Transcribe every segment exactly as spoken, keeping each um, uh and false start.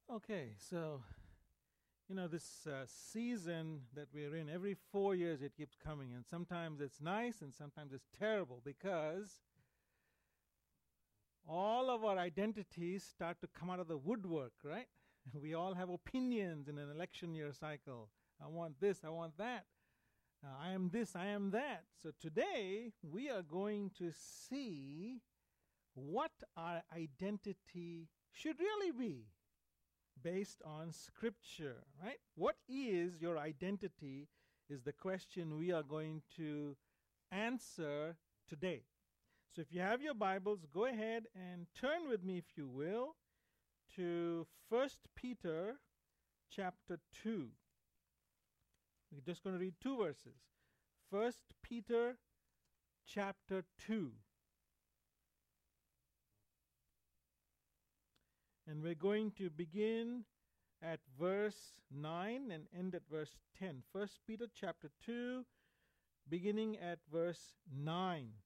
Okay, so, you know, this uh, season that we're in, every four years it keeps coming, and sometimes it's nice and sometimes it's terrible because all of our identities start to come out of the woodwork, right? We all have opinions in an election year cycle. I want this, I want that. Uh, I am this, I am that. So today we are going to see what our identity should really be based on Scripture, right? What is your identity is the question we are going to answer today. So if you have your Bibles, go ahead and turn with me, if you will, to First Peter chapter two. We're just going to read two verses. First Peter chapter two. And we're going to begin at verse nine and end at verse ten. First Peter chapter two, beginning at verse nine.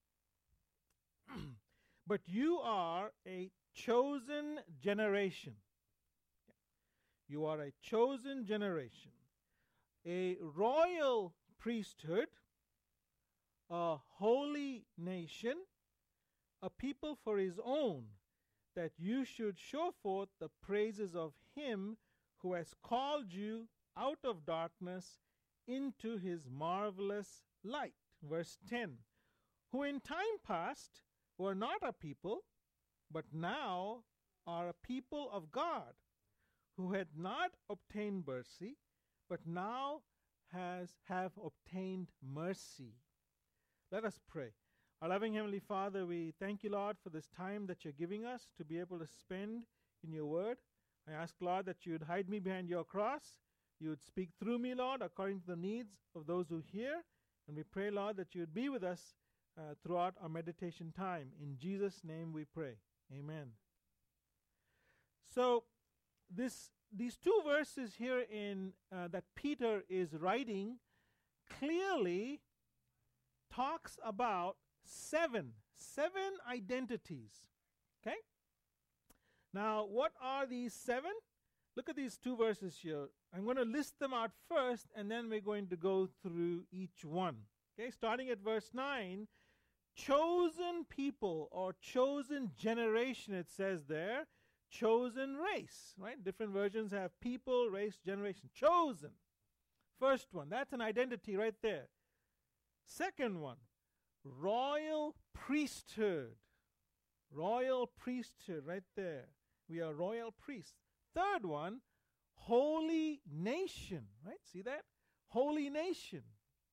But you are a chosen generation. You are a chosen generation, a royal priesthood, a holy nation, a people for his own, that you should show forth the praises of him who has called you out of darkness into his marvelous light. Verse ten. Who in time past were not a people, but now are a people of God, who had not obtained mercy, but now has have obtained mercy. Let us pray. Our loving Heavenly Father, we thank you, Lord, for this time that you're giving us to be able to spend in your word. I ask, Lord, that you would hide me behind your cross. You would speak through me, Lord, according to the needs of those who hear. And we pray, Lord, that you would be with us uh, throughout our meditation time. In Jesus' name we pray. Amen. So, this these two verses here in uh, that Peter is writing clearly talks about Seven, seven identities. Okay? Now, what are these seven? Look at these two verses here. I'm going to list them out first, and then we're going to go through each one. Okay, starting at verse nine, chosen people or chosen generation, it says there, chosen race, right? Different versions have people, race, generation. Chosen. First one, that's an identity right there. Second one, royal priesthood. Royal priesthood right there. We are royal priests. Third one, holy nation. Right? See that? Holy nation.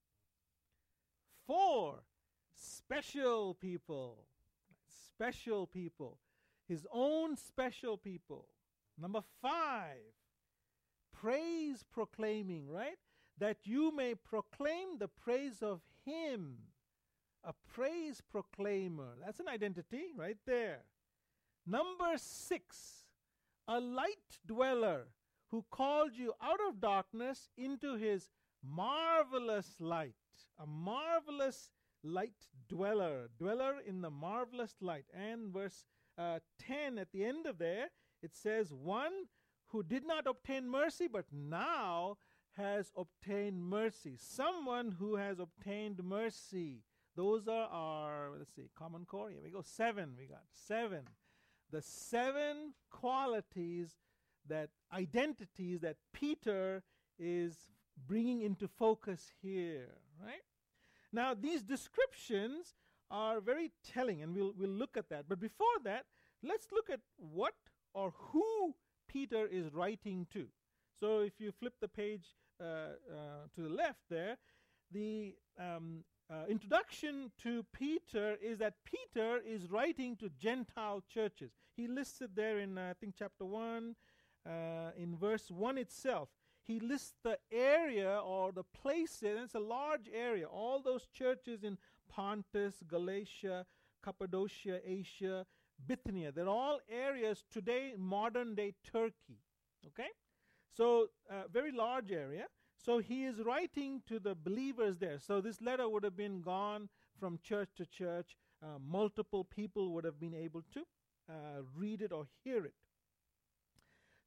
Four, special people. Special people. His own special people. Number five, praise proclaiming, right? That you may proclaim the praise of him. A praise proclaimer. That's an identity right there. Number six, a light dweller who called you out of darkness into his marvelous light. A marvelous light dweller. Dweller in the marvelous light. And verse uh, ten at the end of there, it says, one who did not obtain mercy but now has obtained mercy. Someone who has obtained mercy. Those are our, let's see, common core. Here we go. Seven. We got seven. The seven qualities, that identities that Peter is bringing into focus here, right? Now, these descriptions are very telling, and we'll we'll look at that. But before that, let's look at what or who Peter is writing to. So if you flip the page uh, uh, to the left there, the um, Uh, introduction to Peter is that Peter is writing to Gentile churches. He lists it there in, uh, I think, chapter one, uh, in verse one itself. He lists the area or the places, and it's a large area. All those churches in Pontus, Galatia, Cappadocia, Asia, Bithynia, they're all areas today, modern day Turkey. Okay? So, uh, very large area. So he is writing to the believers there. So this letter would have been gone from church to church. Uh, multiple people would have been able to uh, read it or hear it.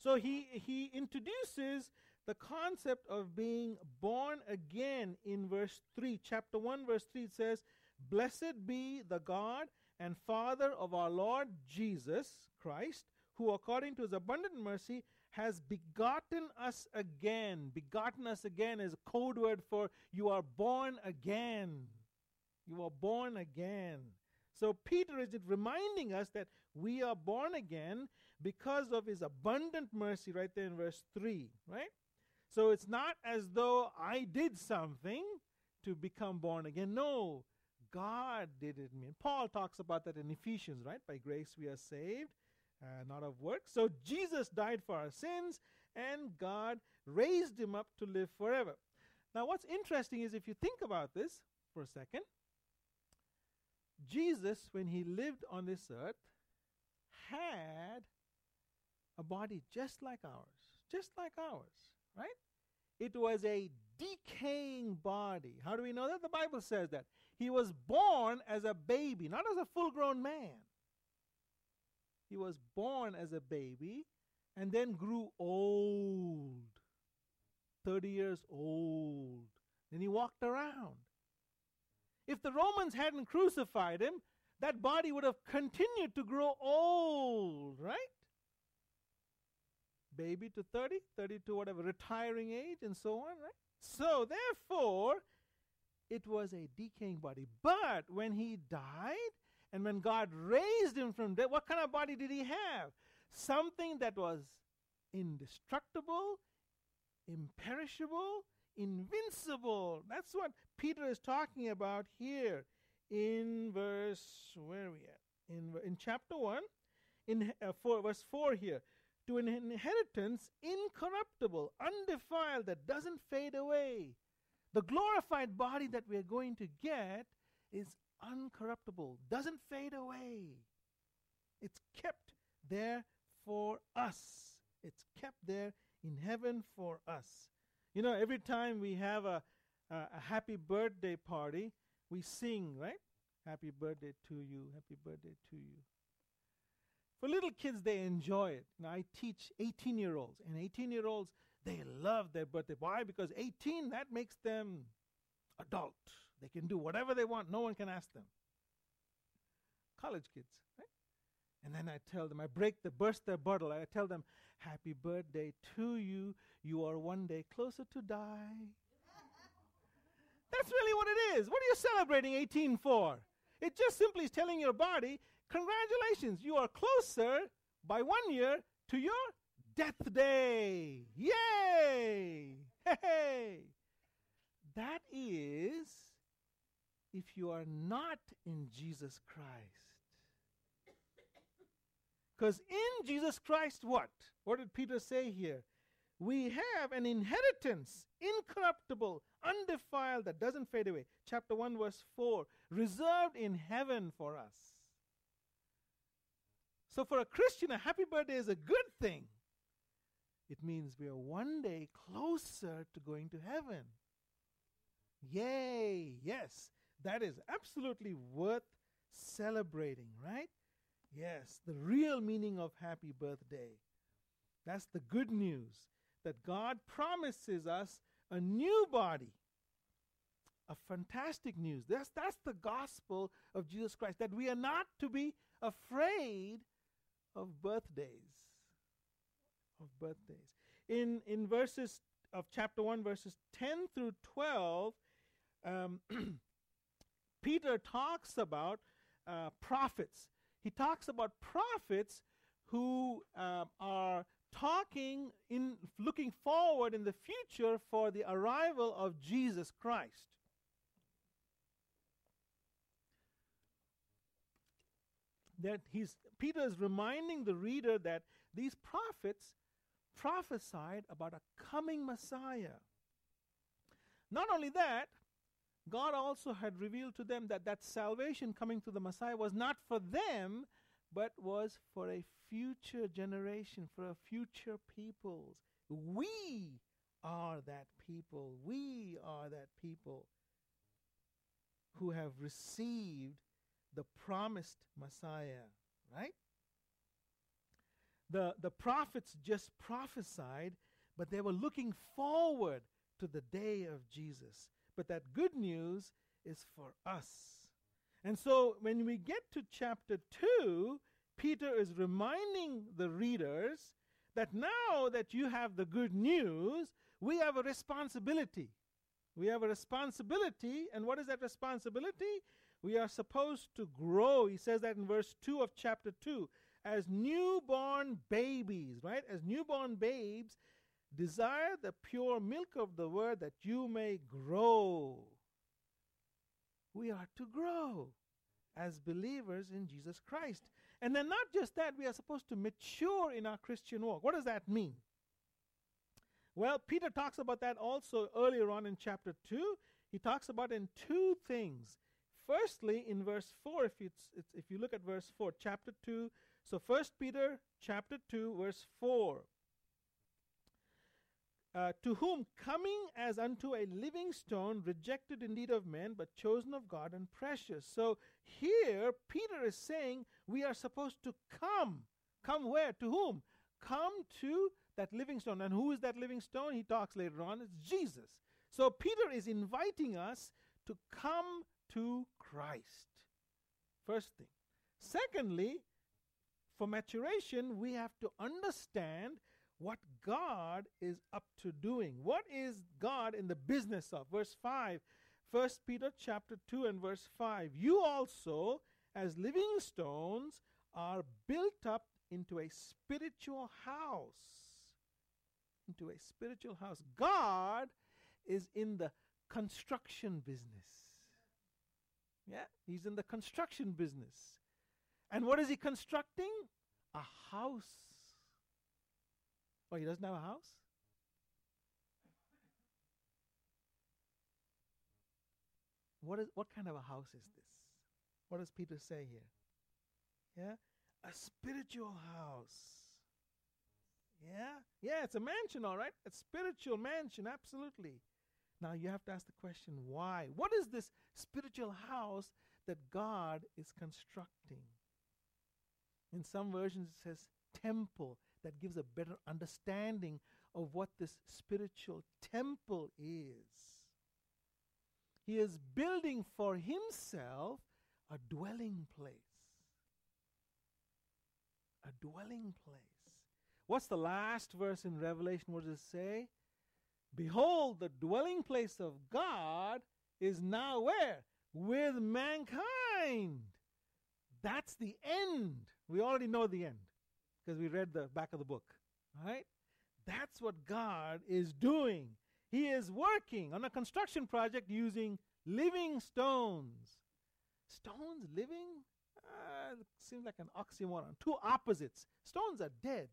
So he, he introduces the concept of being born again in verse three. Chapter one, verse three, it says, "Blessed be the God and Father of our Lord Jesus Christ, who according to his abundant mercy has begotten us again." Begotten us again is a code word for you are born again. You are born again. So Peter is reminding us that we are born again because of his abundant mercy, right there in verse three, right? So it's not as though I did something to become born again. No, God did it in me. And Paul talks about that in Ephesians, right? By grace we are saved, uh, not of works. So Jesus died for our sins, and God raised him up to live forever. Now what's interesting is if you think about this for a second, Jesus, when he lived on this earth, had a body just like ours, just like ours, right? It was a decaying body. How do we know that? The Bible says that. He was born as a baby, not as a full-grown man. He was born as a baby and then grew old, thirty years old. Then he walked around. If the Romans hadn't crucified him, that body would have continued to grow old, right? Baby to thirty, thirty to whatever, retiring age and so on, right? So therefore, it was a decaying body. But when he died and when God raised him from death, what kind of body did he have? Something that was indestructible, imperishable, invincible. That's what Peter is talking about here in verse, where are we at? In, in chapter one, in uh, four, verse four here. To an inheritance incorruptible, undefiled, that doesn't fade away. The glorified body that we are going to get is uncorruptible, doesn't fade away. It's kept there for us. It's kept there in heaven for us. You know, every time we have a, a, a happy birthday party, we sing, right? Happy birthday to you, happy birthday to you. For little kids, they enjoy it. Now, I teach eighteen-year-olds, and eighteen-year-olds, they love their birthday. Why? Because eighteen, that makes them adult. They can do whatever they want. No one can ask them. College kids, right? And then I tell them, I break the, burst their bottle. I tell them, happy birthday to you. You are one day closer to die. That's really what it is. What are you celebrating eighteen for? It just simply is telling your body, congratulations, you are closer by one year to your death day. Yay! Hey! That is if you are not in Jesus Christ. Because in Jesus Christ, what? What did Peter say here? We have an inheritance, incorruptible, undefiled, that doesn't fade away. Chapter one, verse four, reserved in heaven for us. So for a Christian, a happy birthday is a good thing. It means we are one day closer to going to heaven. Yay! Yes, that is absolutely worth celebrating, right? Yes, the real meaning of happy birthday. That's the good news, that God promises us a new body. A fantastic news. That's, that's the gospel of Jesus Christ, that we are not to be afraid of birthdays. Of birthdays. In, in verses of chapter one, verses ten through twelve, um, Peter talks about uh, prophets. He talks about prophets who uh, are talking in looking forward in the future for the arrival of Jesus Christ. That he's Peter is reminding the reader that these prophets prophesied about a coming Messiah. Not only that, God also had revealed to them that that salvation coming to the Messiah was not for them, but was for a future generation, for a future peoples. We are that people. We are that people who have received the promised Messiah, right? The, the prophets just prophesied, but they were looking forward to the day of Jesus. But that good news is for us. And so when we get to chapter two, Peter is reminding the readers that now that you have the good news, we have a responsibility. We have a responsibility, and what is that responsibility? We are supposed to grow. He says that in verse two of chapter two. As newborn babies, right? As newborn babes, desire the pure milk of the word that you may grow. We are to grow as believers in Jesus Christ. And then not just that, we are supposed to mature in our Christian walk. What does that mean? Well, Peter talks about that also earlier on in chapter two. He talks about in two things. Firstly, in verse four, if, it's, it's, if you look at verse four, chapter two, so First Peter chapter two, verse four. Uh, to whom coming as unto a living stone, rejected indeed of men, but chosen of God and precious. So here, Peter is saying we are supposed to come. Come where? To whom? Come to that living stone. And who is that living stone? He talks later on. It's Jesus. So Peter is inviting us to come to Christ. First thing. Secondly, for maturation, we have to understand what God is up to doing. What is God in the business of? Verse five, First Peter chapter two and verse five. You also, as living stones, are built up into a spiritual house. Into a spiritual house. God is in the construction business. Yeah, he's in the construction business. And what is he constructing? A house. Oh, he doesn't have a house? What is what kind of a house is this? What does Peter say here? Yeah? A spiritual house. Yeah? Yeah, it's a mansion, all right? A spiritual mansion, absolutely. Now you have to ask the question, why? What is this spiritual house that God is constructing? In some versions it says temple. That gives a better understanding of what this spiritual temple is. He is building for himself a dwelling place. A dwelling place. What's the last verse in Revelation? What does it say? Behold, the dwelling place of God is now where? With mankind. That's the end. We already know the end, because we read the back of the book, right? That's what God is doing. He is working on a construction project using living stones. Stones living? Uh, seems like an oxymoron. Two opposites. Stones are dead.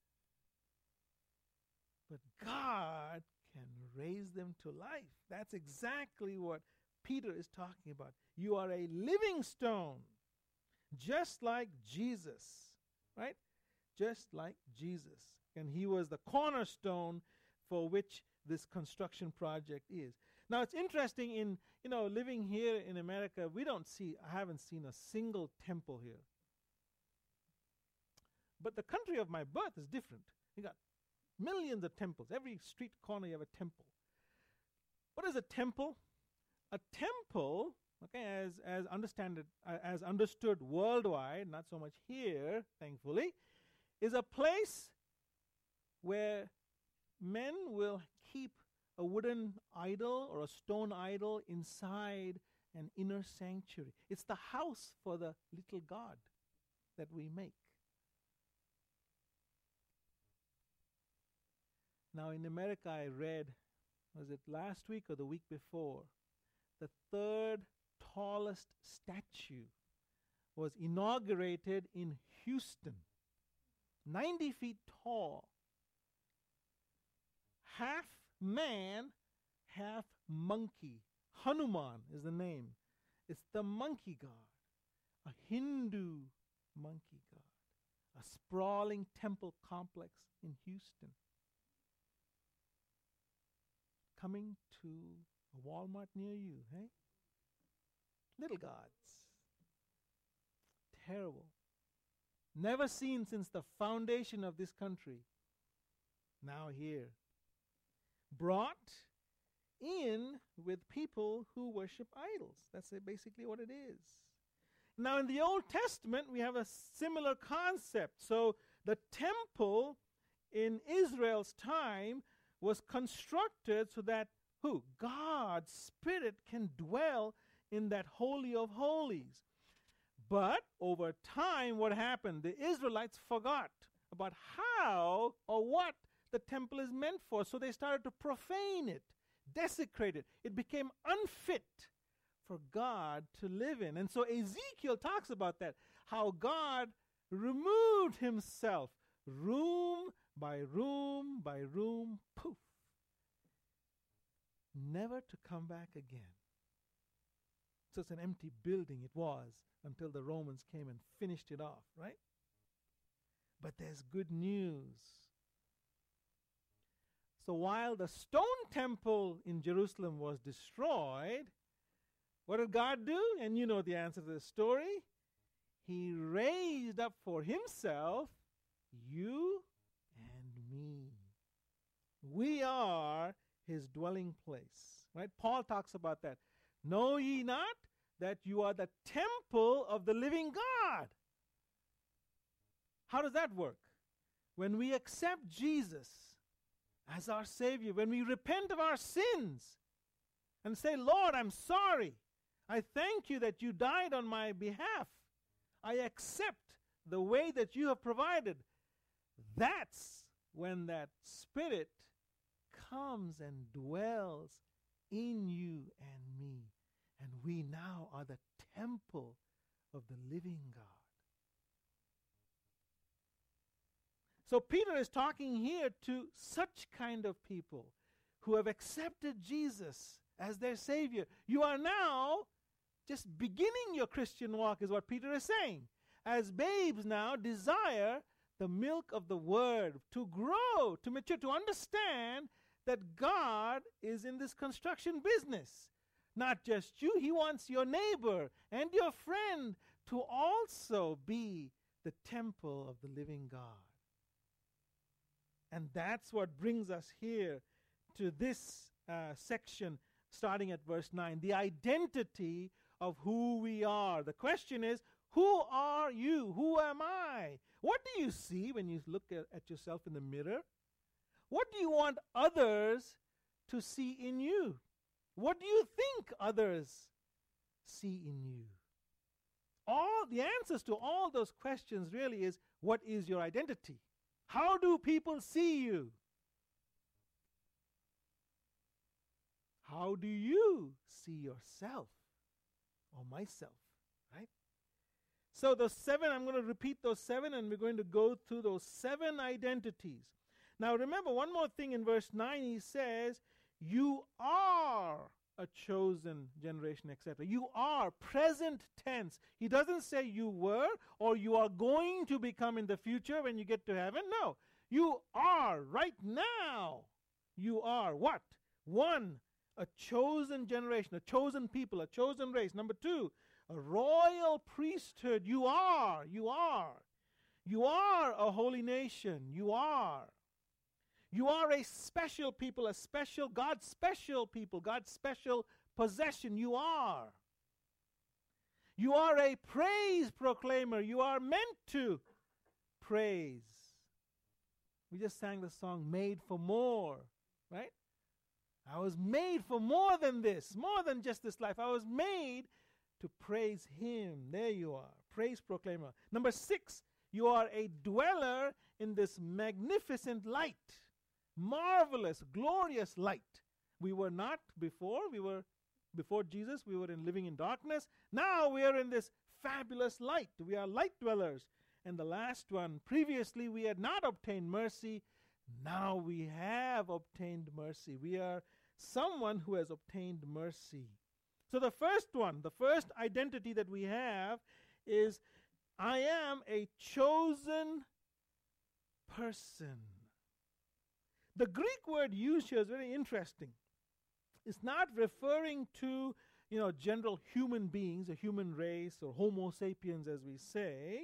But God can raise them to life. That's exactly what Peter is talking about. You are a living stone, just like Jesus, right? Just like Jesus. And he was the cornerstone for which this construction project is. Now it's interesting, in, you know, living here in America, we don't see, I haven't seen a single temple here. But the country of my birth is different. You got millions of temples. Every street corner you have a temple. What is a temple? A temple, okay, as, as, understand it, uh, as understood worldwide, not so much here, thankfully, is a place where men will keep a wooden idol or a stone idol inside an inner sanctuary. It's the house for the little God that we make. Now in America, I read, was it last week or the week before, the third tallest statue was inaugurated in Houston. ninety feet tall. Half man, half monkey. Hanuman is the name. It's the monkey god, a Hindu monkey god, a sprawling temple complex in Houston. Coming to a Walmart near you, hey? Little gods. Terrible. never seen since the foundation of this country. Now here. Brought in with people who worship idols. That's basically what it is. Now in the Old Testament, we have a similar concept. So the temple in Israel's time was constructed so that who? God's Spirit can dwell in that Holy of Holies. But over time, what happened? The Israelites forgot about how or what the temple is meant for. So they started to profane it, desecrate it. It became unfit for God to live in. And so Ezekiel talks about that, how God removed himself room by room by room, poof, never to come back again. So it's an empty building, it was, until the Romans came and finished it off, right? But there's good news. So while the stone temple in Jerusalem was destroyed, what did God do? And you know the answer to the story. He raised up for himself you and me. We are his dwelling place, right? Paul talks about that. Know ye not that you are the temple of the living God? How does that work? When we accept Jesus as our Savior, when we repent of our sins and say, Lord, I'm sorry. I thank you that you died on my behalf. I accept the way that you have provided. That's when that Spirit comes and dwells in you and me. And we now are the temple of the living God. So Peter is talking here to such kind of people who have accepted Jesus as their Savior. You are now just beginning your Christian walk, is what Peter is saying. As babes now desire the milk of the Word, to grow, to mature, to understand that God is in this construction business. Not just you, he wants your neighbor and your friend to also be the temple of the living God. And that's what brings us here to this uh, section, starting at verse nine, the identity of who we are. The question is, who are you? Who am I? What do you see when you look at, at yourself in the mirror? What do you want others to see in you? What do you think others see in you? All the answers to all those questions really is, what is your identity? How do people see you? How do you see yourself or myself, right? So those seven, I'm going to repeat those seven, and we're going to go through those seven identities. Now remember one more thing in verse nine, he says, you are a chosen generation, et cetera. You are, present tense. He doesn't say you were or you are going to become in the future when you get to heaven. No, you are right now. You are what? One, a chosen generation, a chosen people, a chosen race. Number two, a royal priesthood. You are, you are. You are a holy nation. You are. You are a special people, a special, God's special people, God's special possession. You are. You are a praise proclaimer. You are meant to praise. We just sang the song, Made for More, right? I was made for more than this, more than just this life. I was made to praise Him. There you are, praise proclaimer. Number six, you are a dweller in this magnificent light. Marvelous, glorious light. We were not before. We were, before Jesus, we were in living in darkness. Now we are in this fabulous light. We are light dwellers. And the last one, previously we had not obtained mercy. Now we have obtained mercy. We are someone who has obtained mercy. So the first one, the first identity that we have is, I am a chosen person. The Greek word used here is very interesting. It's not referring to, you know, general human beings, a human race, or Homo sapiens as we say.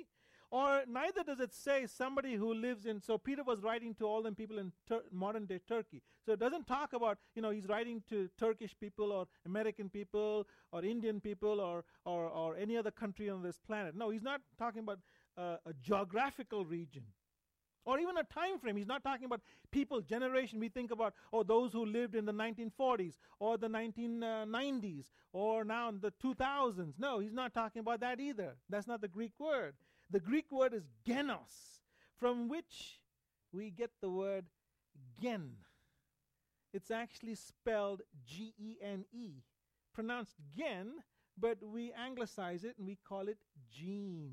Or neither does it say somebody who lives in, so Peter was writing to all them people in Tur- modern day Turkey. So it doesn't talk about, you know, he's writing to Turkish people or American people or Indian people or, or, or any other country on this planet. No, he's not talking about uh, a geographical region or even a time frame. He's not talking about people, generation. We think about, oh, those who lived in the nineteen forties or the nineteen nineties or now in the two thousands. No, he's not talking about that either. That's not the Greek word. The Greek word is genos, from which we get the word gen. It's actually spelled G E N E, pronounced gen, but we anglicize it and we call it gene.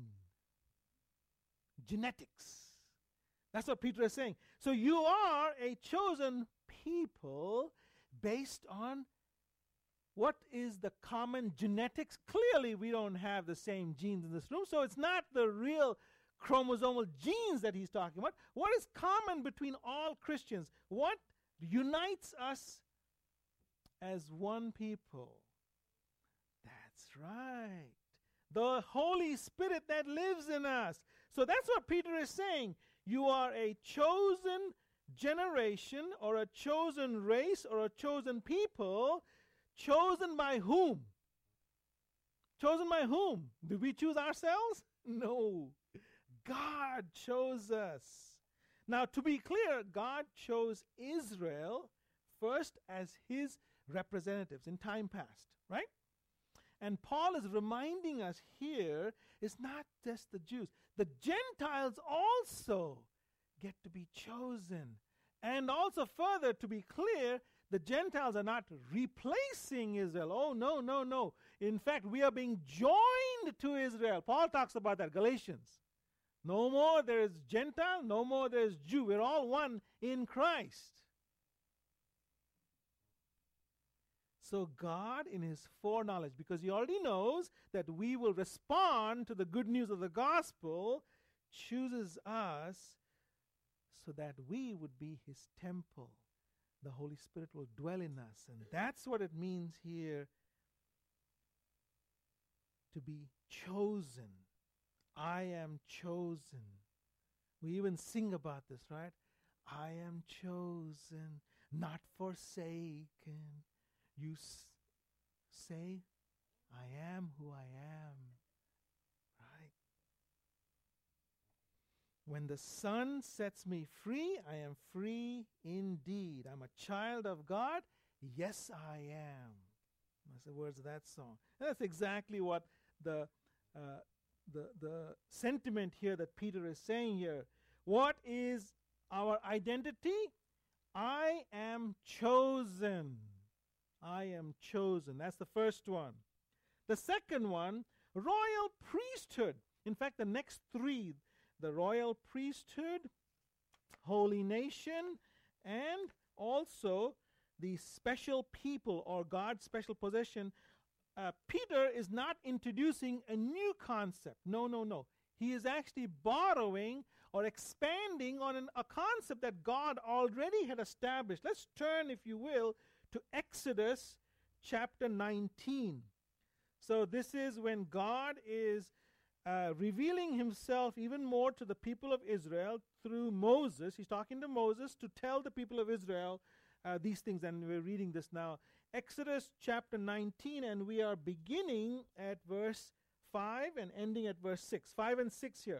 Genetics. That's what Peter is saying. So you are a chosen people based on what is the common genetics. Clearly, we don't have the same genes in this room, so it's not the real chromosomal genes that he's talking about. What is common between all Christians? What unites us as one people? That's right. The Holy Spirit that lives in us. So that's what Peter is saying. You are a chosen generation or a chosen race or a chosen people. Chosen by whom? Chosen by whom? Did we choose ourselves? No. God chose us. Now, to be clear, God chose Israel first as his representatives in time past, right? And Paul is reminding us here, it's not just the Jews. The Gentiles also get to be chosen. And also further, to be clear, the Gentiles are not replacing Israel. Oh, no, no, no. In fact, we are being joined to Israel. Paul talks about that, Galatians. No more there is Gentile, no more there is Jew. We're all one in Christ. So God, in his foreknowledge, because he already knows that we will respond to the good news of the gospel, chooses us so that we would be his temple. The Holy Spirit will dwell in us. And that's what it means here to be chosen. I am chosen. We even sing about this, right? I am chosen, not forsaken. You s- say, I am who I am. Right? When the Son sets me free, I am free indeed. I'm a child of God. Yes, I am. That's the words of that song. And that's exactly what the, uh, the, the sentiment here that Peter is saying here. What is our identity? I am chosen. I am chosen. That's the first one. The second one, royal priesthood. In fact, the next three, the royal priesthood, holy nation, and also the special people or God's special possession. Uh, Peter is not introducing a new concept. No, no, no. He is actually borrowing or expanding on an, a concept that God already had established. Let's turn, if you will, to Exodus chapter nineteen. So this is when God is uh, revealing himself even more to the people of Israel through Moses. He's talking to Moses to tell the people of Israel uh, these things, and we're reading this now. Exodus chapter nineteen, and we are beginning at verse five and ending at verse six. five and six here.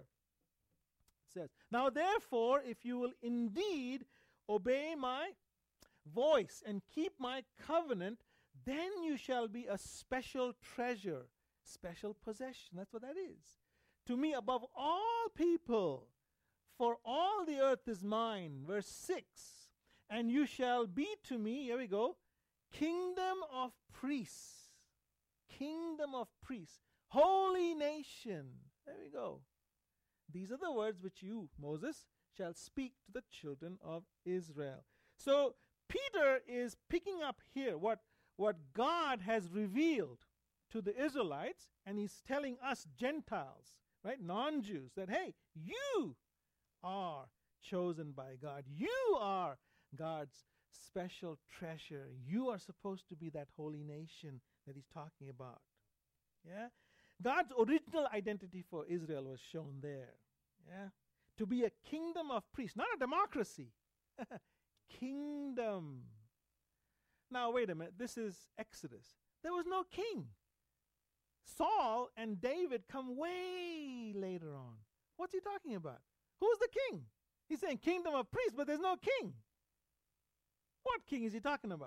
It says, now therefore, if you will indeed obey my voice and keep my covenant, then you shall be a special treasure, special possession. That's what that is. To me above all people, for all the earth is mine. Verse six. And you shall be to me, here we go, kingdom of priests. Kingdom of priests. Holy nation. There we go. These are the words which you, Moses, shall speak to the children of Israel. So Peter is picking up here what, what God has revealed to the Israelites, and he's telling us Gentiles, right, non-Jews, that, hey, you are chosen by God. You are God's special treasure. You are supposed to be that holy nation that he's talking about. Yeah? God's original identity for Israel was shown there. Yeah. To be a kingdom of priests, not a democracy. Kingdom. Now, wait a minute. This is Exodus. There was no king. Saul and David come way later on. What's he talking about? Who's the king? He's saying kingdom of priests, but there's no king. What king is he talking about?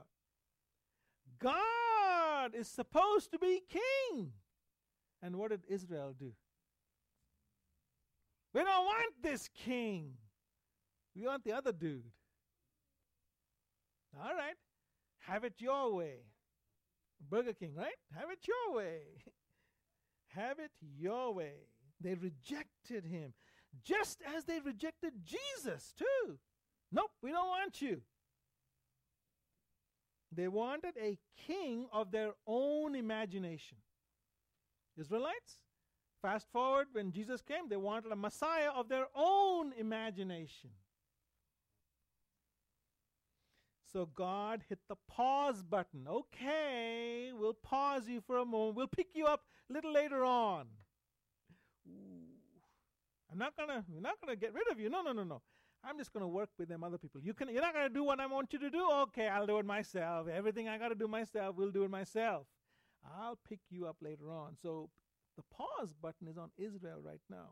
God is supposed to be king. And what did Israel do? We don't want this king. We want the other dude. All right. Have it your way. Burger King, right? Have it your way. Have it your way. They rejected him, just as they rejected Jesus too. Nope, we don't want you. They wanted a king of their own imagination. Israelites, fast forward when Jesus came, they wanted a Messiah of their own imagination. So God hit the pause button. Okay, we'll pause you for a moment. We'll pick you up a little later on. Ooh. I'm not gonna, we're not gonna get rid of you. No, no, no, no. I'm just gonna work with them other people. You can, you're not gonna do what I want you to do. Okay, I'll do it myself. Everything I gotta do myself, we'll do it myself. I'll pick you up later on. So the pause button is on Israel right now.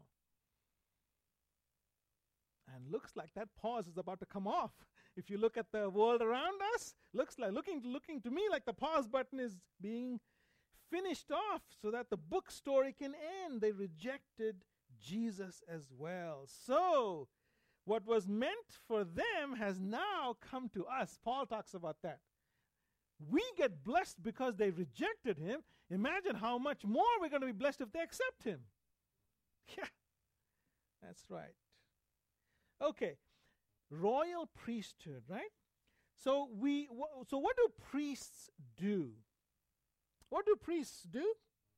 And looks like that pause is about to come off. If you look at the world around us, looks like looking looking to me like the pause button is being finished off so that the book story can end. They rejected Jesus as well. So what was meant for them has now come to us. Paul talks about that. We get blessed because they rejected him. Imagine how much more we're going to be blessed if they accept him. Yeah, that's right. Okay, royal priesthood, right? So we, wh- so what do priests do? What do priests do?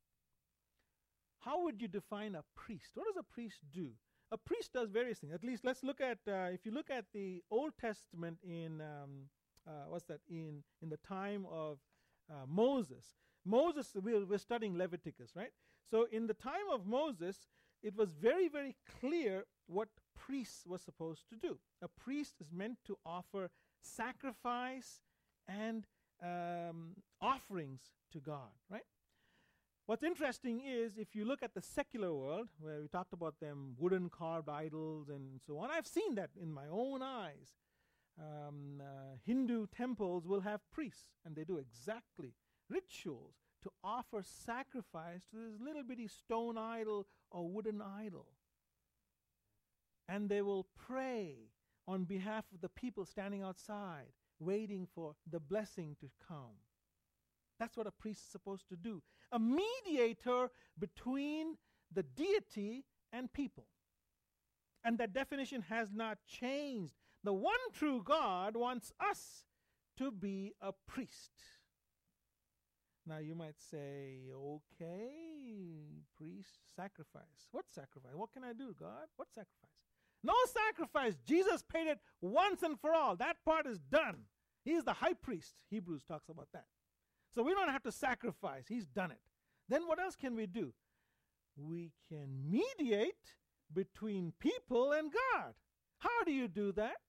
How would you define a priest? What does a priest do? A priest does various things. At least let's look at, uh, if you look at the Old Testament in, um, uh, what's that, in, in the time of uh, Moses. Moses, we're, we're studying Leviticus, right? So in the time of Moses, it was very, very clear what priests were supposed to do. A priest is meant to offer sacrifice and um, offerings to God, right? What's interesting is if you look at the secular world, where we talked about them wooden carved idols and so on, I've seen that in my own eyes. Um, uh, Hindu temples will have priests, and they do exactly rituals to offer sacrifice to this little bitty stone idol or wooden idol. And they will pray on behalf of the people standing outside, waiting for the blessing to come. That's what a priest is supposed to do. A mediator between the deity and people. And that definition has not changed. The one true God wants us to be a priest. Now you might say, okay, priest, sacrifice. What sacrifice? What can I do, God? What sacrifice? No sacrifice. Jesus paid it once and for all. That part is done. He is the high priest. Hebrews talks about that. So we don't have to sacrifice. He's done it. Then what else can we do? We can mediate between people and God. How do you do that?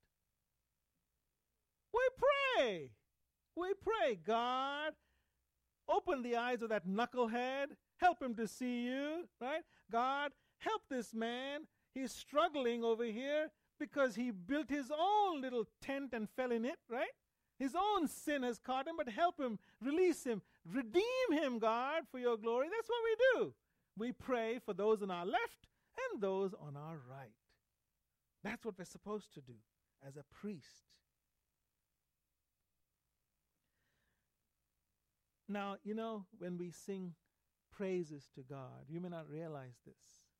We pray. We pray, God, open the eyes of that knucklehead. Help him to see you, right? God, help this man. He's struggling over here because he built his own little tent and fell in it, right? His own sin has caught him, but help him, release him, redeem him, God, for your glory. That's what we do. We pray for those on our left and those on our right. That's what we're supposed to do as a priest. Now, you know, when we sing praises to God, you may not realize this.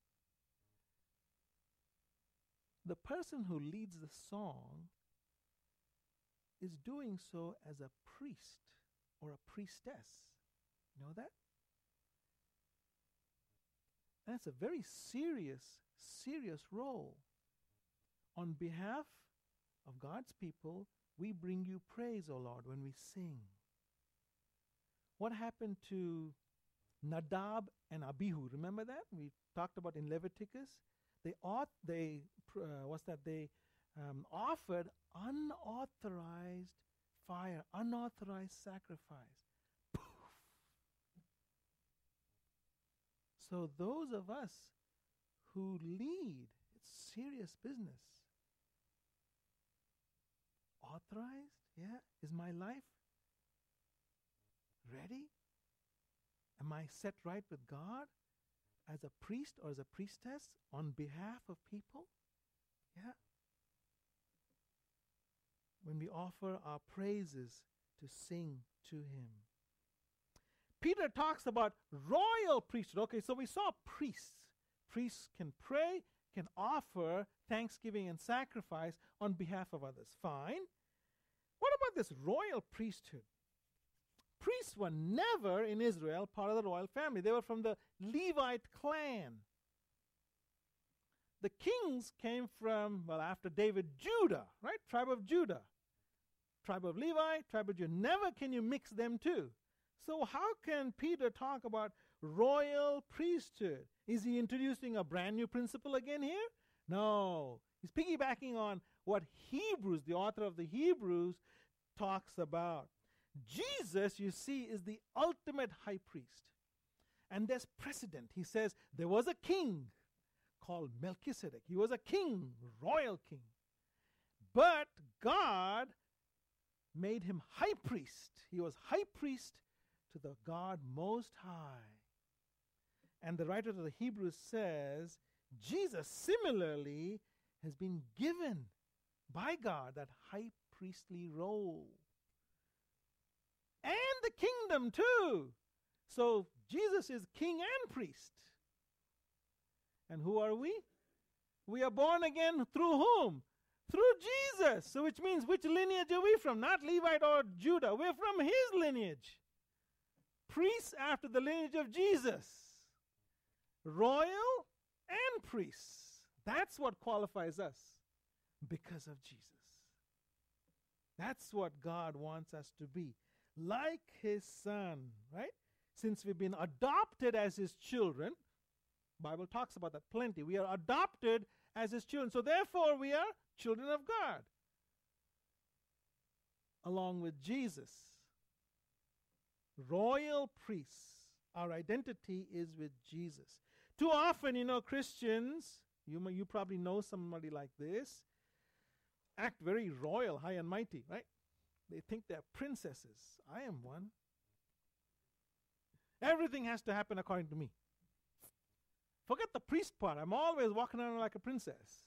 The person who leads the song is doing so as a priest or a priestess. You know that? And it's a very serious, serious role. On behalf of God's people, we bring you praise, O Lord, when we sing. What happened to Nadab and Abihu? Remember that? We talked about in Leviticus. they ought they uh, what's that? They um, offered unauthorized fire, unauthorized sacrifice. Poof. So those of us who lead, it's serious business. Authorized? Yeah. Is my life ready? Am I set right with God as a priest or as a priestess on behalf of people? Yeah. When we offer our praises to sing to Him. Peter talks about royal priesthood. Okay, so we saw priests. Priests can pray, can offer thanksgiving and sacrifice on behalf of others. Fine. What about this royal priesthood? Priests were never in Israel part of the royal family. They were from the Levite clan. The kings came from, well, after David, Judah, right? Tribe of Judah. Tribe of Levi, tribe of Judah. Never can you mix them two. So how can Peter talk about royal priesthood? Is he introducing a brand new principle again here? No. He's piggybacking on what Hebrews, the author of the Hebrews, talks about. Jesus, you see, is the ultimate high priest. And there's precedent. He says there was a king called Melchizedek. He was a king, royal king. But God made him high priest. He was high priest to the God Most High. And the writer of the Hebrews says Jesus similarly has been given by God that high priestly role. And the kingdom too. So Jesus is king and priest. And who are we? We are born again through whom? Through Jesus. So which means which lineage are we from? Not Levite or Judah. We're from his lineage. Priests after the lineage of Jesus. Royal and priests. That's what qualifies us because of Jesus. That's what God wants us to be. Like his son, right? Since we've been adopted as his children, Bible talks about that plenty. We are adopted as his children. So therefore we are children of God. Along with Jesus. Royal priests. Our identity is with Jesus. Too often, you know, Christians, you, you probably know somebody like this, act very royal, high and mighty, right? They think they're princesses. I am one. Everything has to happen according to me. Forget the priest part. I'm always walking around like a princess.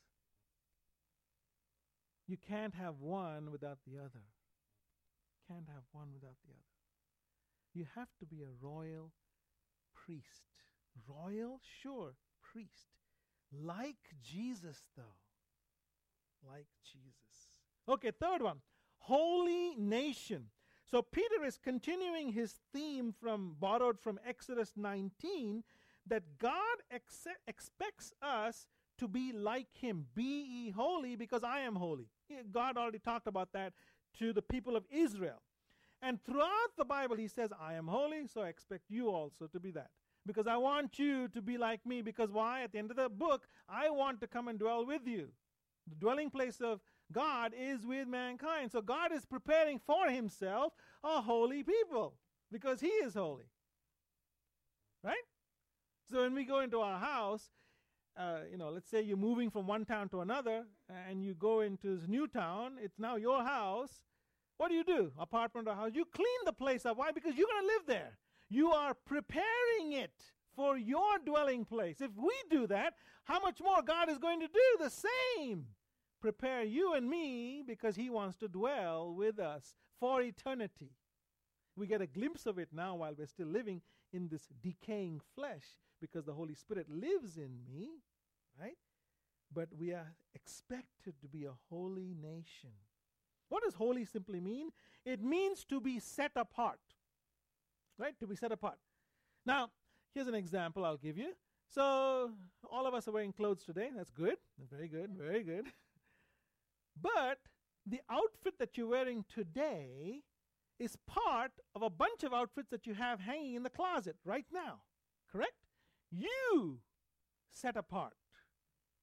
You can't have one without the other. Can't have one without the other. You have to be a royal priest. Royal? Sure, priest. Like Jesus, though. Like Jesus. Okay, third one. Holy nation. So Peter is continuing his theme from borrowed from Exodus nineteen, that God ex- expects us to be like him. Be ye holy because I am holy. God already talked about that to the people of Israel. And throughout the Bible he says, I am holy, so I expect you also to be that. Because I want you to be like me. Because why? At the end of the book, I want to come and dwell with you. The dwelling place of God is with mankind. So God is preparing for himself a holy people. Because he is holy. Right? So when we go into our house, uh, you know, let's say you're moving from one town to another, and you go into this new town, it's now your house. What do you do? Apartment or house? You clean the place up. Why? Because you're going to live there. You are preparing it for your dwelling place. If we do that, how much more God is going to do the same? Prepare you and me because he wants to dwell with us for eternity. We get a glimpse of it now while we're still living in this decaying flesh because the Holy Spirit lives in me, right? But we are expected to be a holy nation. What does holy simply mean? It means to be set apart, right? To be set apart. Now, here's an example I'll give you. So, all of us are wearing clothes today. That's good. Very good. Very good. But the outfit that you're wearing today is part of a bunch of outfits that you have hanging in the closet right now. Correct? You set apart.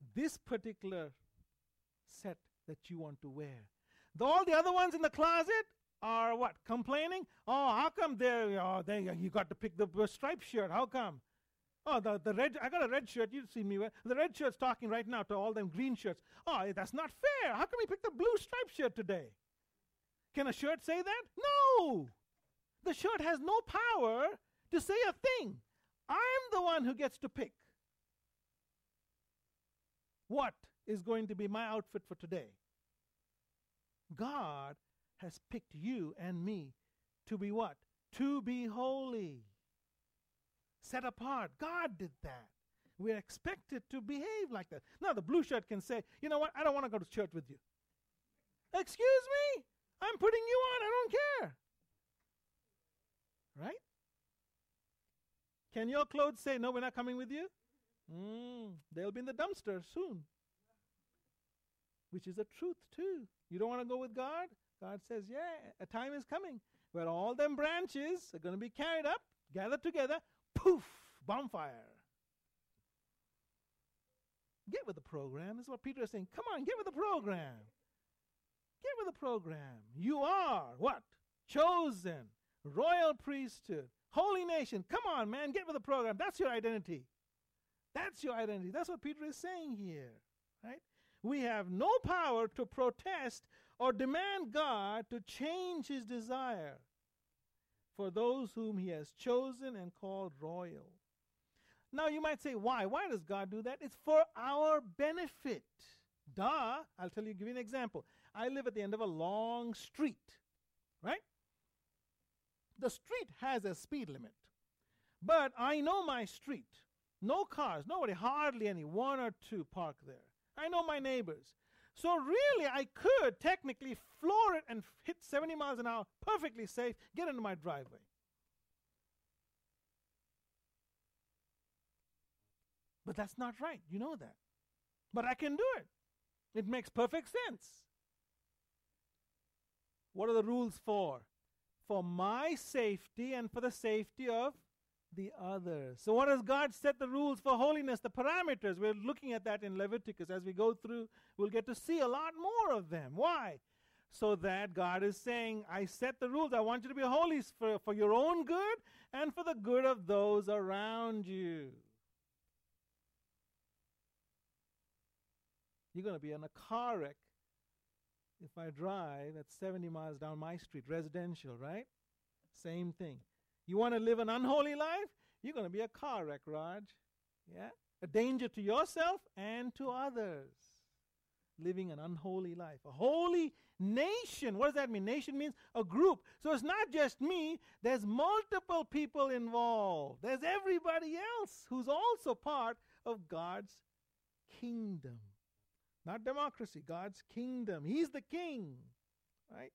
this particular set that you want to wear. The, all the other ones in the closet are what? Complaining? Oh, how come there? Oh, there you got to pick the, the striped shirt. How come? Oh, the, the red, I got a red shirt. You see me wear. The red shirt's talking right now to all them green shirts. Oh, that's not fair. How come you picked the blue striped shirt today? Can a shirt say that? No. The shirt has no power to say a thing. I'm the one who gets to pick what is going to be my outfit for today. God has picked you and me to be what? To be holy. Set apart. God did that. We're expected to behave like that. Now the blue shirt can say, you know what, I don't want to go to church with you. Excuse me? I'm putting you on. I don't care. Right? Can your clothes say, no, we're not coming with you? Mm, they'll be in the dumpster soon. Which is the truth too. You don't want to go with God? God says, yeah, a time is coming where all them branches are going to be carried up, gathered together, poof, bonfire. Get with the program. This is what Peter is saying. Come on, get with the program. Get with the program. You are what? Chosen, royal priesthood, holy nation. Come on, man, get with the program. That's your identity. That's your identity. That's what Peter is saying here, right? We have no power to protest or demand God to change his desire for those whom he has chosen and called royal. Now you might say, why? Why does God do that? It's for our benefit. Duh. I'll tell you, give you an example. I live at the end of a long street, right? The street has a speed limit, but I know my street. No cars, nobody, hardly any, one or two park there. I know my neighbors. So really, I could technically floor it and f- hit seventy miles an hour, perfectly safe, get into my driveway. But that's not right. You know that. But I can do it. It makes perfect sense. What are the rules for? For my safety and for the safety of the others. So what does God set the rules for holiness, the parameters? We're looking at that in Leviticus. As we go through, we'll get to see a lot more of them. Why? So that God is saying, I set the rules. I want you to be holy for, for your own good and for the good of those around you. You're going to be in a car wreck if I drive at seventy miles down my street, residential, right? Same thing. You want to live an unholy life? You're going to be a car wreck, Raj. Yeah? A danger to yourself and to others. Living an unholy life. A holy nation. What does that mean? Nation means a group. So it's not just me. There's multiple people involved. There's everybody else who's also part of God's kingdom. Not democracy, God's kingdom. He's the king, right?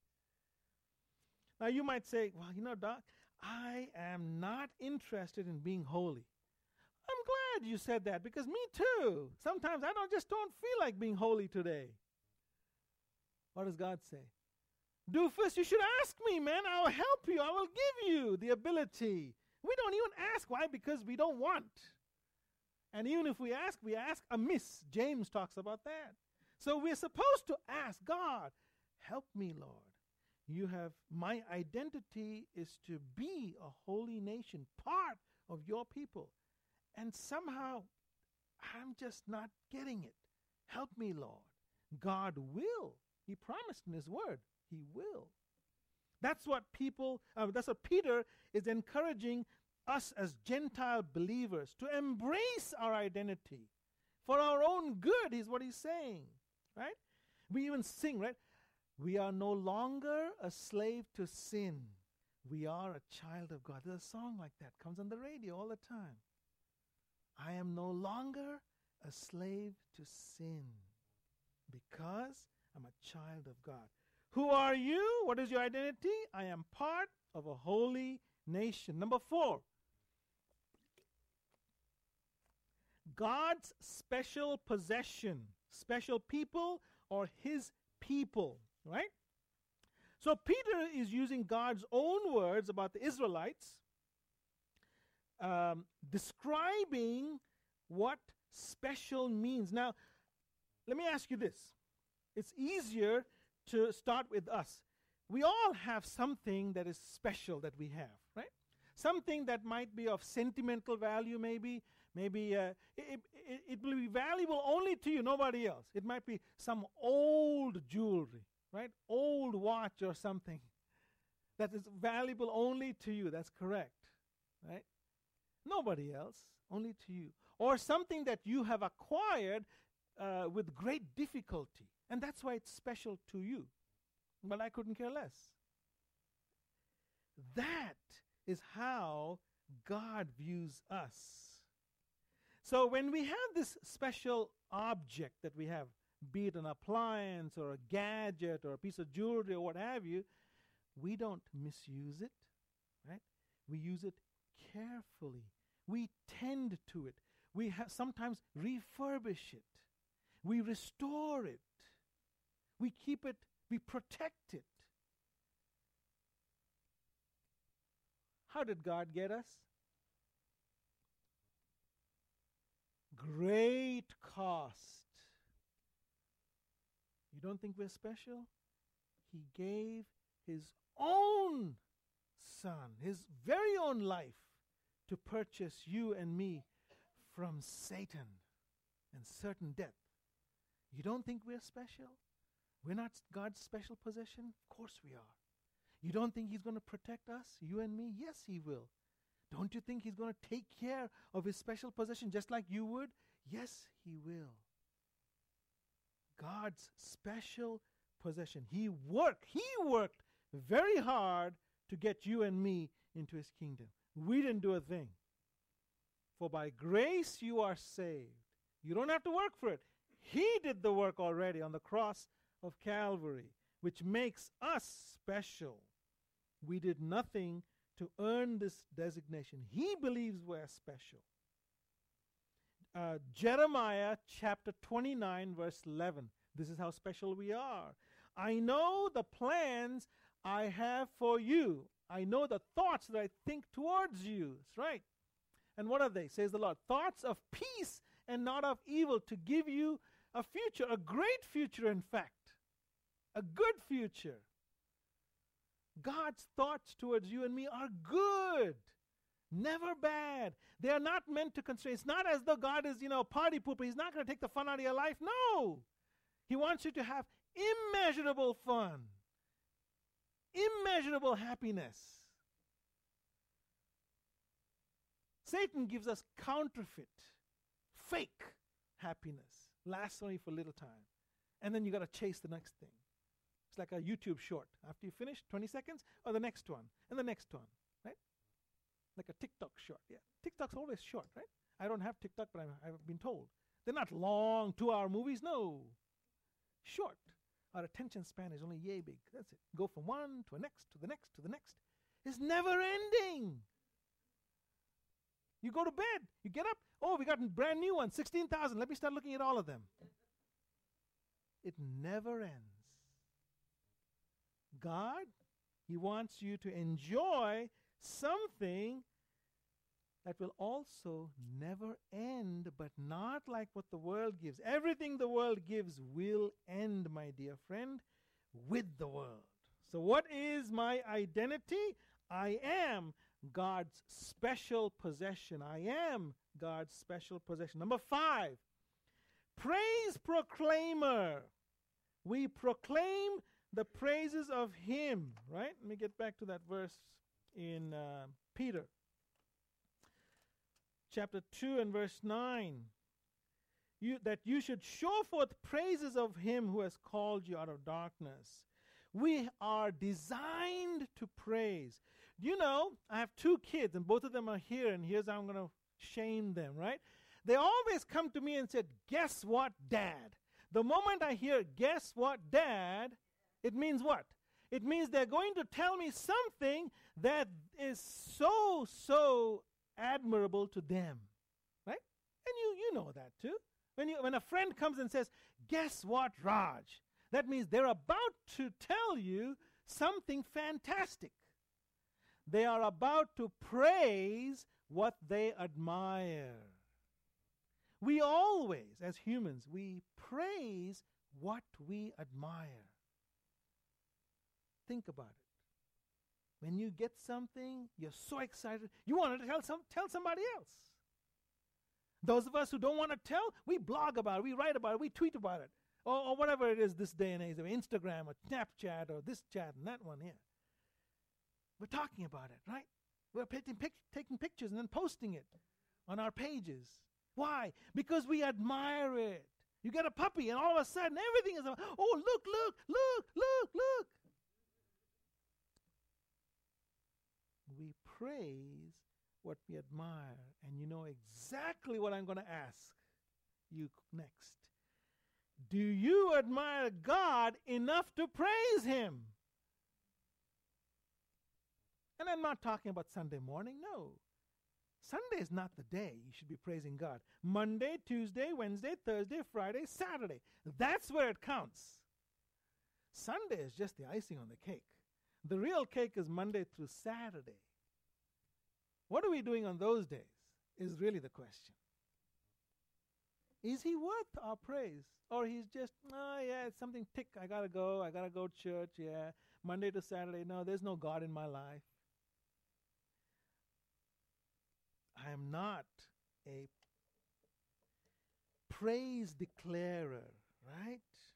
Now you might say, well, you know, Doc, I am not interested in being holy. I'm glad you said that because me too. Sometimes I don't just don't feel like being holy today. What does God say? Doofus, you should ask me, man. I'll help you. I will give you the ability. We don't even ask. Why? Because we don't want. And even if we ask, we ask amiss. James talks about that. So we're supposed to ask God, help me, Lord. You have, my identity is to be a holy nation, part of your people. And somehow, I'm just not getting it. Help me, Lord. God will. He promised in his word. He will. That's what people, uh, that's what Peter is encouraging us as Gentile believers to embrace our identity for our own good is what he's saying, right? We even sing, right? We are no longer a slave to sin. We are a child of God. There's a song like that. Comes on the radio all the time. I am no longer a slave to sin because I'm a child of God. Who are you? What is your identity? I am part of a holy nation. Number four. God's special possession, special people or his people, right? So Peter is using God's own words about the Israelites, um, describing what special means. Now, let me ask you this. It's easier to start with us. We all have something that is special that we have, right? Something that might be of sentimental value, maybe. Maybe uh, it, it, it will be valuable only to you, nobody else. It might be some old jewelry, right? Old watch or something that is valuable only to you. That's correct, right? Nobody else, only to you. Or something that you have acquired uh, with great difficulty, and that's why it's special to you. But I couldn't care less. That is how God views us. So when we have this special object that we have, be it an appliance or a gadget or a piece of jewelry or what have you, we don't misuse it, right? We use it carefully. We tend to it. We ha- sometimes refurbish it. We restore it. We keep it, we protect it. How did God get us? Great cost. You don't think we're special? He gave his own son, his very own life, to purchase you and me from Satan and certain death. You don't think we're special? We're not God's special possession? Of course we are. You don't think he's going to protect us, you and me? Yes, he will. Don't you think he's going to take care of his special possession just like you would? Yes, he will. God's special possession. He worked, he worked very hard to get you and me into his kingdom. We didn't do a thing. For by grace you are saved. You don't have to work for it. He did the work already on the cross of Calvary, which makes us special. We did nothing to earn this designation. He believes we're special. Uh, Jeremiah chapter twenty-nine, verse eleven. This is how special we are. I know the plans I have for you. I know the thoughts that I think towards you. That's right. And what are they, says the Lord? Thoughts of peace and not of evil, to give you a future, a great future, in fact. A good future. God's thoughts towards you and me are good, never bad. They are not meant to constrain. It's not as though God is, you know, party pooper. He's not going to take the fun out of your life. No. He wants you to have immeasurable fun, immeasurable happiness. Satan gives us counterfeit, fake happiness. Lasts only for a little time. And then you got to chase the next thing. It's like a YouTube short. After you finish, twenty seconds, or the next one, and the next one, right? Like a TikTok short, yeah. TikTok's always short, right? I don't have TikTok, but I'm, I've been told. They're not long, two-hour movies, no. Short. Our attention span is only yay big. That's it. Go from one to the next, to the next, to the next. It's never ending. You go to bed, you get up, oh, we got a brand new one, sixteen thousand. Let me start looking at all of them. It never ends. God, he wants you to enjoy something that will also never end, but not like what the world gives. Everything the world gives will end, my dear friend, with the world. So what is my identity? I am God's special possession. I am God's special possession. Number five, praise proclaimer. We proclaim the praises of him, right? Let me get back to that verse in uh, Peter. Chapter two and verse nine. You, that you should show forth praises of him who has called you out of darkness. We are designed to praise. You know, I have two kids, and both of them are here, and here's how I'm going to shame them, right? They always come to me and said, guess what, Dad? The moment I hear, guess what, Dad, it means what? It means they're going to tell me something that is so, so admirable to them, right? And you, you know that too. When, you, when a friend comes and says, guess what, Raj? That means they're about to tell you something fantastic. They are about to praise what they admire. We always, as humans, we praise what we admire. Think about it. When you get something, you're so excited, you want to tell some tell somebody else. Those of us who don't want to tell, we blog about it, we write about it, we tweet about it, or, or whatever it is this day and age, Instagram or Snapchat or this chat and that one here. We're talking about it, right? We're taking, pic- taking pictures and then posting it on our pages. Why? Because we admire it. You get a puppy and all of a sudden everything is, oh, look, look, look, look, look. We praise what we admire. And you know exactly what I'm going to ask you next. Do you admire God enough to praise Him? And I'm not talking about Sunday morning, no. Sunday is not the day you should be praising God. Monday, Tuesday, Wednesday, Thursday, Friday, Saturday. That's where it counts. Sunday is just the icing on the cake. The real cake is Monday through Saturday. What are we doing on those days is really the question. Is He worth our praise? Or He's just, oh yeah, it's something tick, I gotta go, I gotta go to church, yeah. Monday to Saturday, no, there's no God in my life. I am not a praise declarer, right?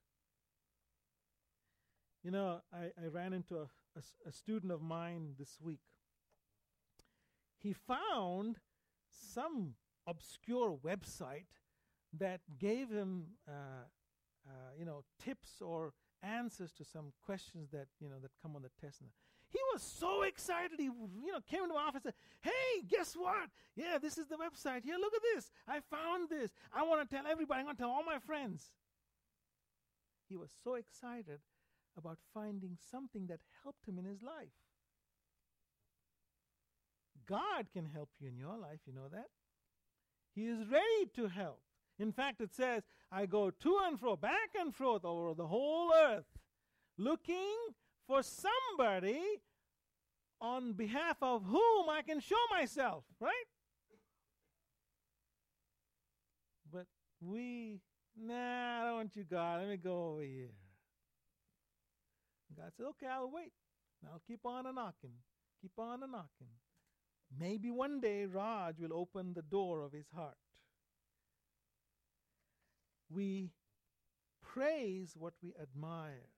You know, I, I ran into a, a, a student of mine this week. He found some obscure website that gave him, uh, uh, you know, tips or answers to some questions that, you know, that come on the test. He was so excited. He, you know, came into my office and said, hey, guess what? Yeah, this is the website. Here, look at this. I found this. I want to tell everybody. I'm going to tell all my friends. He was so excited about finding something that helped him in his life. God can help you in your life, you know that? He is ready to help. In fact, it says, I go to and fro, back and forth over the whole earth, looking for somebody on behalf of whom I can show myself, right? But we, nah, I don't want you, God. Let me go over here. God said, okay, I'll wait. I'll keep on a knocking. Keep on a knocking. Maybe one day Raj will open the door of his heart. We praise what we admire.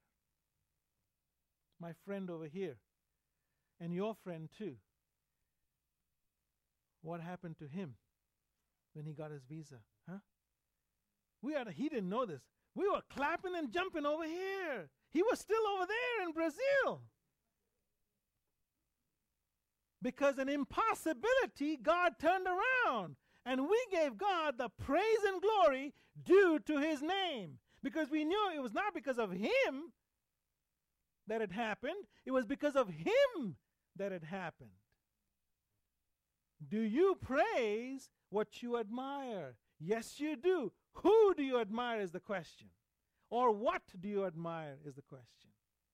My friend over here, and your friend too. What happened to him when he got his visa? Huh? We had a, he didn't know this. We were clapping and jumping over here. He was still over there in Brazil. Because an impossibility, God turned around. And we gave God the praise and glory due to His name. Because we knew it was not because of Him that it happened. It was because of Him that it happened. Do you praise what you admire? Yes, you do. Who do you admire is the question. Or what do you admire is the question.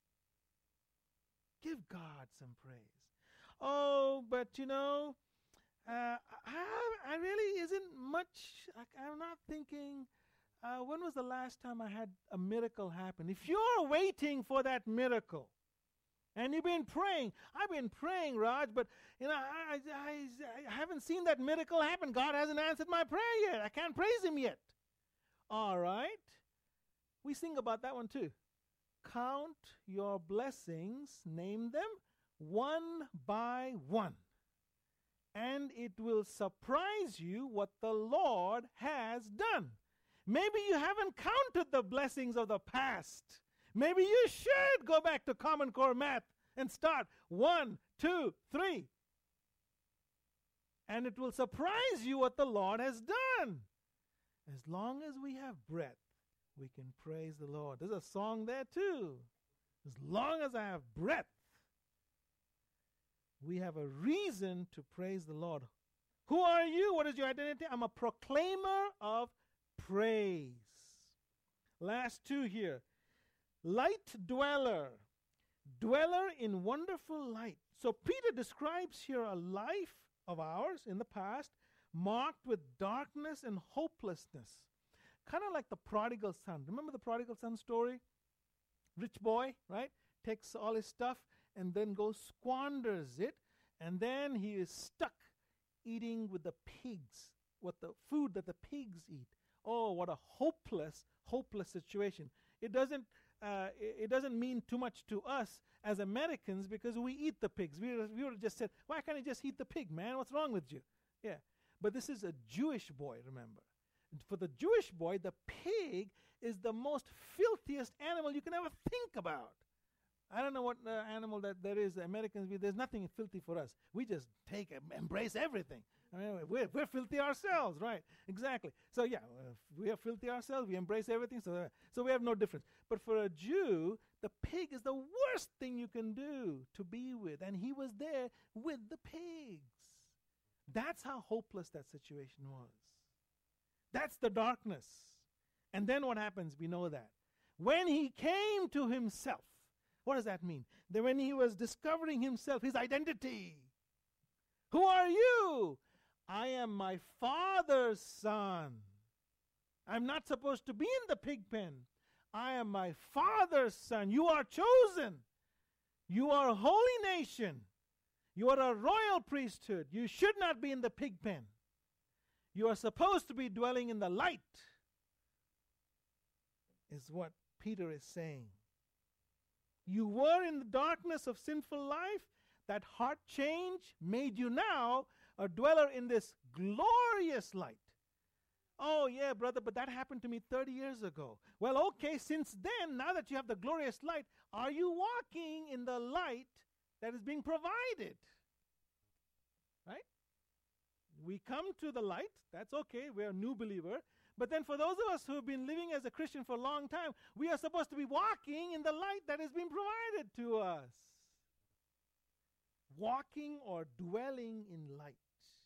Give God some praise. Oh, but you know, uh, I, I really isn't much, I, I'm not thinking, uh, when was the last time I had a miracle happen? If you're waiting for that miracle, and you've been praying, I've been praying, Raj, but you know, I, I, I haven't seen that miracle happen. God hasn't answered my prayer yet. I can't praise Him yet. All right. We sing about that one too. Count your blessings, name them, one by one, and it will surprise you what the Lord has done. Maybe you haven't counted the blessings of the past. Maybe you should go back to Common Core math and start one, two, three. And it will surprise you what the Lord has done. As long as we have breath, we can praise the Lord. There's a song there too. As long as I have breath, we have a reason to praise the Lord. Who are you? What is your identity? I'm a proclaimer of praise. Last two here. Light dweller. Dweller in wonderful light. So Peter describes here a life of ours in the past marked with darkness and hopelessness. Kind of like the prodigal son. Remember the prodigal son story? Rich boy, right? Takes all his stuff and then goes squanders it, and then he is stuck eating with the pigs, what the food that the pigs eat. Oh, what a hopeless, hopeless situation. It doesn't uh, it, it doesn't mean too much to us as Americans because we eat the pigs. We, we would have just said, why can't you just eat the pig, man? What's wrong with you? Yeah. But this is a Jewish boy, remember. For the Jewish boy, the pig is the most filthiest animal you can ever think about. I don't know what uh, animal that there is. Americans, we, there's nothing filthy for us. We just take and embrace everything. I mean, we're, we're filthy ourselves, right? Exactly. So yeah, uh, we are filthy ourselves. We embrace everything. So, uh, so we have no difference. But for a Jew, the pig is the worst thing you can do to be with. And he was there with the pigs. That's how hopeless that situation was. That's the darkness. And then what happens? We know that. When he came to himself, what does that mean? That when he was discovering himself, his identity. Who are you? I am my father's son. I'm not supposed to be in the pig pen. I am my father's son. You are chosen. You are a holy nation. You are a royal priesthood. You should not be in the pig pen. You are supposed to be dwelling in the light, is what Peter is saying. You were in the darkness of sinful life. That heart change made you now a dweller in this glorious light. Oh, yeah, brother, but that happened to me thirty years ago. Well, okay, since then, now that you have the glorious light, are you walking in the light that is being provided? Right? We come to the light. That's okay. We're a new believer. But then for those of us who have been living as a Christian for a long time, we are supposed to be walking in the light that has been provided to us. Walking or dwelling in light.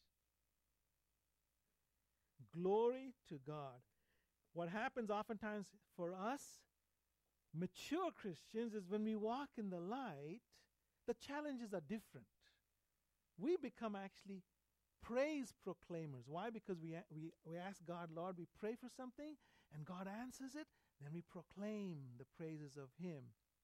Glory to God. What happens oftentimes for us, mature Christians, is when we walk in the light, the challenges are different. We become actually praise proclaimers. Why? Because we, we, we ask God, Lord, we pray for something, and God answers it, then we proclaim the praises of Him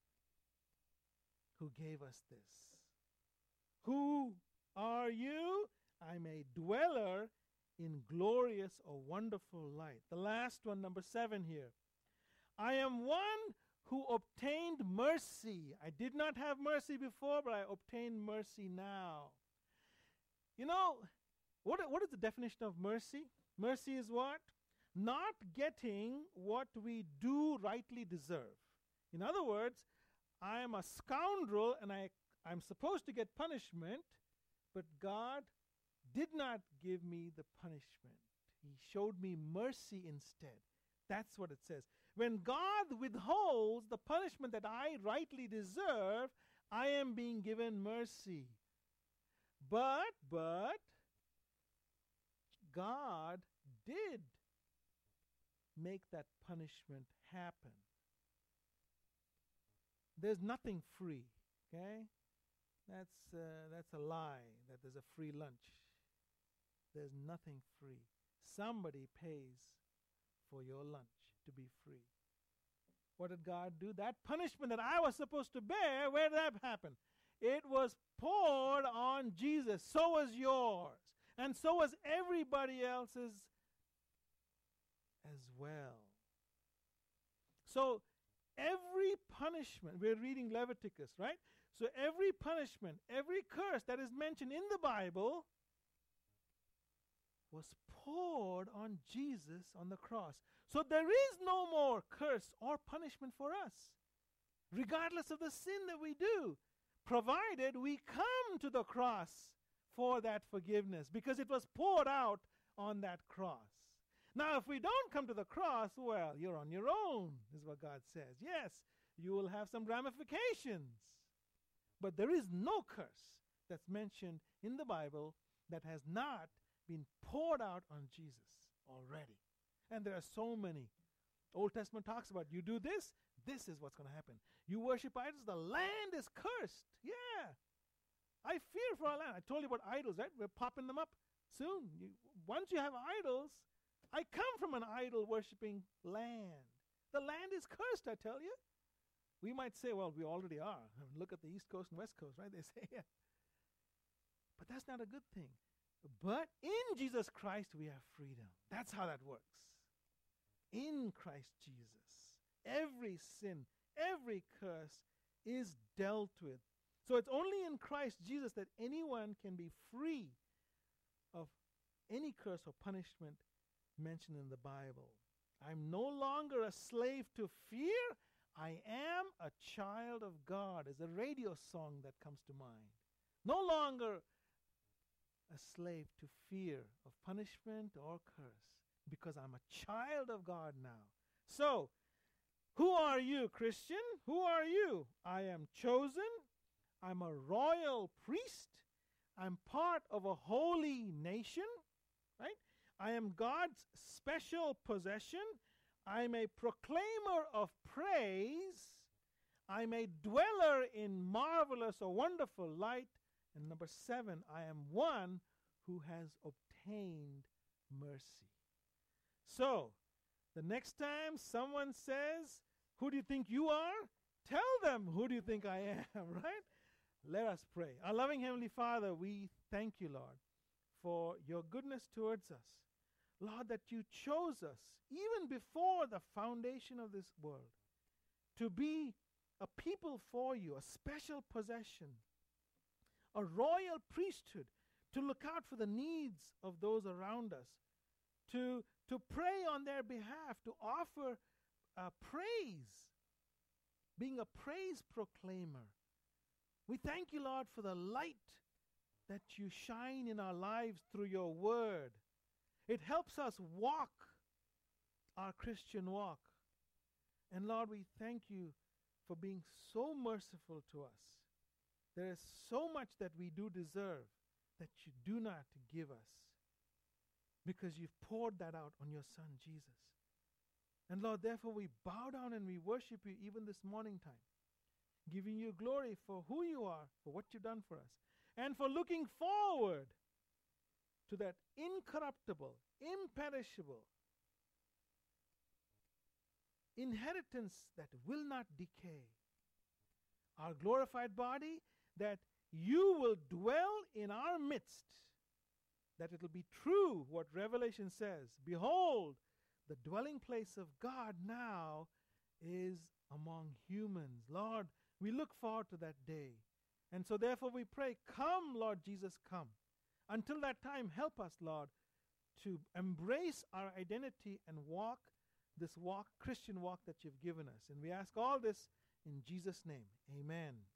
who gave us this. Who are you? I'm a dweller in glorious or wonderful light. The last one, number seven here. I am one who obtained mercy. I did not have mercy before, but I obtained mercy now. You know, what, what is the definition of mercy? Mercy is what? Not getting what we do rightly deserve. In other words, I am a scoundrel and I, I'm supposed to get punishment, but God did not give me the punishment. He showed me mercy instead. That's what it says. When God withholds the punishment that I rightly deserve, I am being given mercy. But, but, God did make that punishment happen. There's nothing free, okay? That's, uh, that's a lie, that there's a free lunch. There's nothing free. Somebody pays for your lunch to be free. What did God do? That punishment that I was supposed to bear, where did that happen? It was poured on Jesus. So was yours. And so was everybody else's as well. So every punishment, we're reading Leviticus, right? So every punishment, every curse that is mentioned in the Bible was poured on Jesus on the cross. So there is no more curse or punishment for us, regardless of the sin that we do, provided we come to the cross for that forgiveness, because it was poured out on that cross. Now, if we don't come to the cross, well, you're on your own, is what God says. Yes, you will have some ramifications. But there is no curse that's mentioned in the Bible that has not been poured out on Jesus already. And there are so many. Old Testament talks about, you do this, this is what's going to happen. You worship idols, the land is cursed. Yeah. I fear for our land. I told you about idols, right? We're popping them up soon. You once you have idols, I come from an idol worshipping land. The land is cursed, I tell you. We might say, well, we already are. I mean, look at the East Coast and West Coast, right? They say, yeah. But that's not a good thing. But in Jesus Christ, we have freedom. That's how that works. In Christ Jesus, every sin, every curse is dealt with. So it's only in Christ Jesus that anyone can be free of any curse or punishment mentioned in the Bible. I'm no longer a slave to fear. I am a child of God. Is a radio song that comes to mind. No longer a slave to fear of punishment or curse, because I'm a child of God now. So, who are you, Christian? Who are you? I am chosen. I'm a royal priest. I'm part of a holy nation, right? I am God's special possession. I'm a proclaimer of praise. I'm a dweller in marvelous or wonderful light. And number seven, I am one who has obtained mercy. So, the next time someone says, who do you think you are? Tell them, who do you think I am, right? Let us pray. Our loving Heavenly Father, we thank you, Lord, for your goodness towards us. Lord, that you chose us, even before the foundation of this world, to be a people for you, a special possession, a royal priesthood, to look out for the needs of those around us, to, to pray on their behalf, to offer uh, praise, being a praise proclaimer. We thank you, Lord, for the light that you shine in our lives through your word. It helps us walk our Christian walk. And Lord, we thank you for being so merciful to us. There is so much that we do deserve that you do not give us, because you've poured that out on your Son, Jesus. And Lord, therefore we bow down and we worship you even this morning time, giving you glory for who you are, for what you've done for us, and for looking forward to that incorruptible, imperishable inheritance that will not decay. Our glorified body, that you will dwell in our midst, that it will be true what Revelation says. Behold, the dwelling place of God now is among humans. Lord, we look forward to that day. And so therefore we pray, come, Lord Jesus, come. Until that time, help us, Lord, to embrace our identity and walk this walk, Christian walk that you've given us. And we ask all this in Jesus' name. Amen.